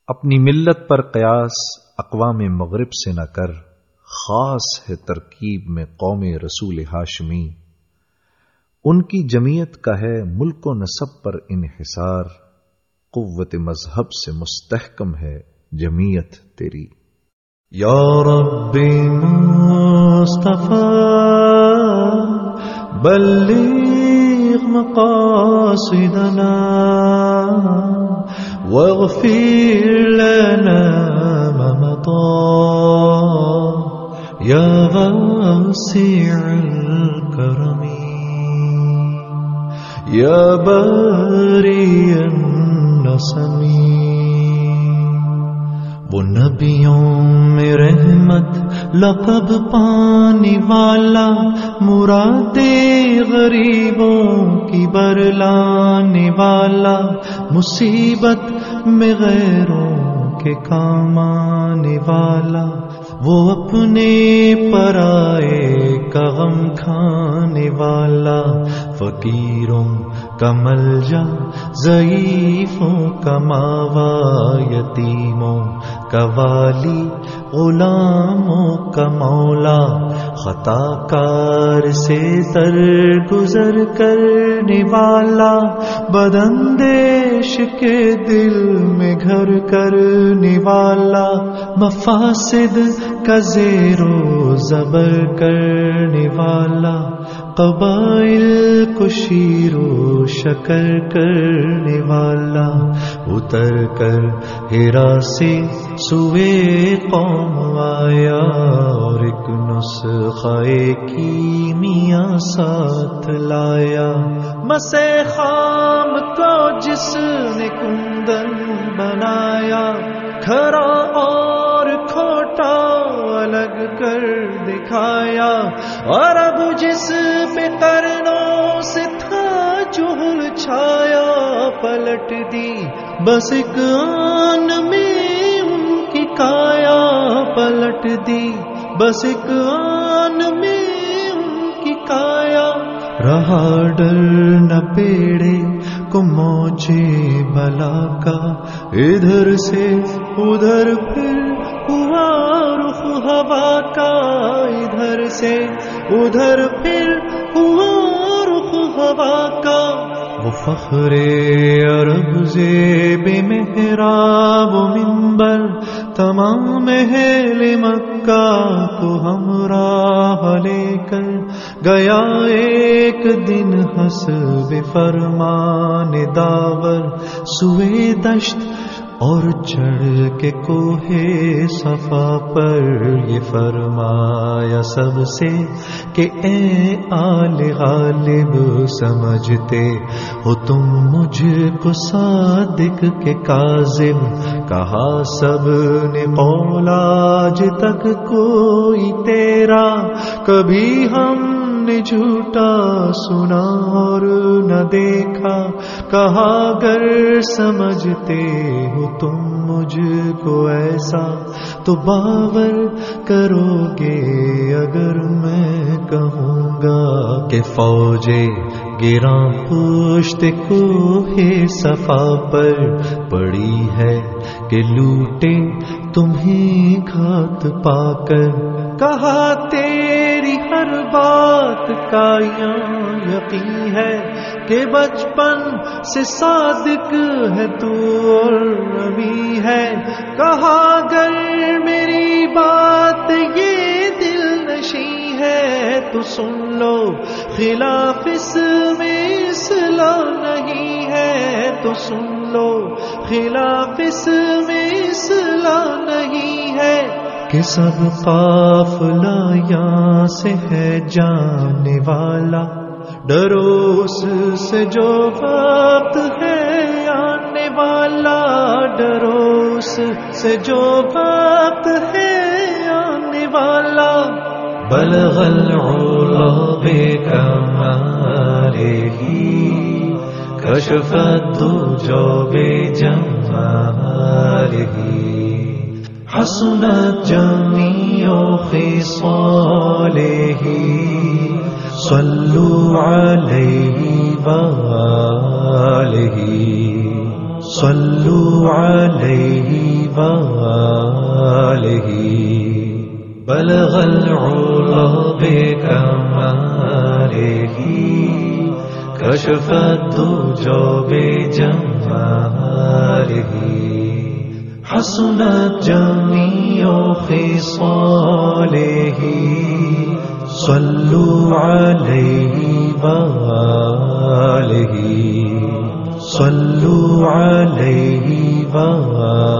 اپنی ملت پر قیاس اقوام مغرب سے نہ کر، خاص ہے ترکیب میں قوم رسول ہاشمی۔ ان کی جمعیت کا ہے ملک و نسب پر انحصار، قوت مذہب سے مستحکم ہے جمعیت تیری۔ یا رب مصطفیٰ بلغ مقاصدنا واغفر لنا ما مضى یا واسع الکرم یا باری النسم۔ وہ نبیوں میں رحمت لقب پانے والا، مراد غریبوں کی برلانے والا، مصیبت میں غیروں کے کام آنے والا، وہ اپنے پرائے کا غم کھانے والا، فقیروں کا ملجا ضعیفوں کا ماوا، یتیموں کا والی غلاموں کا مولا، خطا کار سے درگزر کرنے والا، بداندیش کے دل میں گھر کرنے والا، مفاسد کا زیر و زبر کرنے والا، قبائل کو شیر و شکر کرنے والا، اتر کر ہیرا سے سوئے قوم آیا، اور ایک نسخہ کیمیا ساتھ لایا، مسے خام کو جس نے کندن بنایا، کھرا اور کھوٹا الگ کر دکھایا، اور اب جس پہ قرنوں سے تھا جہل چھایا، پلٹ دی بس ایک آن میں ان کی کایا، پلٹ دی بس ایک آن میں ان کی کایا، رہا ڈر نہ بیڑے کو موجے بلا کا، ادھر سے ادھر پھر ہوا رخ ہوا کا، ادھر سے ادھر پھر ہوا رخ ہوا کا، وہ فخر عرب زیب محراب و منبر، تمام اہل مکہ کو ہمراہ لے کر گیا ایک دن حسب فرمان داور، سوئے دشت اور چڑھ کے کوہ صفا پر، یہ فرمایا سب سے کہ اے آل غالب، سمجھتے ہو تم مجھ کو صادق کے کاذب، کہا سب نے قول آج تک کوئی تیرا کبھی ہم نے جھوٹا سنا اور نہ دیکھا، کہا گر سمجھتے ہو تم مجھ کو ایسا تو باور کرو گے اگر میں کہوں گا کہ فوجے گراں پشت کوہ صفا پر پڑی ہے کہ لوٹے تمہیں گھات پا کر، کہا تیری ہر بات کا یقین ہے کہ بچپن سے صادق ہے تو اور نبی ہے، کہا گر میری بات یہ دل نشیں ہے تو سن لو، خلاف اس میں اصلاح نہیں ہے تو سن لو، خلاف اس میں اصلاح نہیں ہے، کہ سب قافلہ یہاں سے ہے جانے والا، ڈرو اس سے جو وقت ہے آنے والا، ڈرو اس سے جو وقت ہے آنے والا، بلغ العلا بکمالہ کشف الدجى بجمالہ، حسنت جميع خصاله، صلوا عليه وآله، صلوا عليه وآله بلغ العلا بكماله كشف الدجى بجماله حسنت جميع خصاله صلوا عليه وآله صلوا عليه وآله